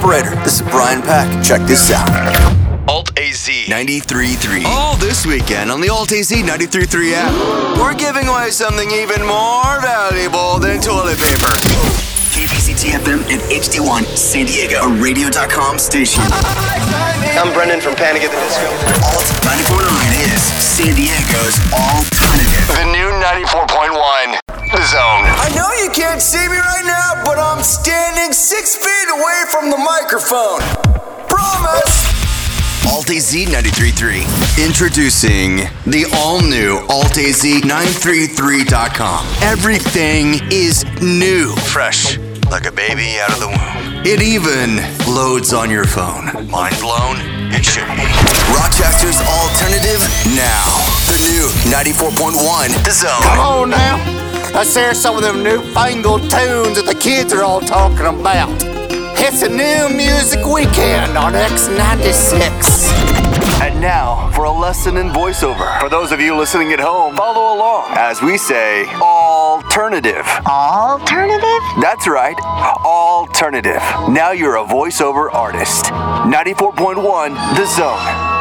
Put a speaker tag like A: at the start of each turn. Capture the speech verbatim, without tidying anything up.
A: Operator, this is Brian Peck. Check this out.
B: Alt-A Z
A: ninety-three point three. All this weekend on the Alt-A Z ninety-three point three app, we're giving away something even more valuable than toilet paper.
C: K B C T F M and H D one San Diego, a radio dot com station.
B: I'm Brendan from Panic at the Disco.
C: Alt ninety-four point nine is San Diego's alternative.
B: The new ninety-four point one, The Zone.
A: I know you can't see me right now, but I'm standing six feet away from the microphone. Promise! Alt-A Z ninety-three point three. Introducing the all-new Alt A Z nine thirty-three dot com. Everything is new.
B: Fresh, like a baby out of the womb.
A: It even loads on your phone.
B: Mind blown? It should be.
A: Rochester's alternative now. The new ninety-four point one, The Zone.
D: Come on now. Let's hear some of them newfangled tunes that the kids are all talking about. It's a new music weekend on X ninety-six.
B: And now, for a lesson in voiceover. For those of you listening at home, follow along as we say alternative.
E: Alternative?
B: That's right, alternative. Now you're a voiceover artist. ninety-four point one, The Zone.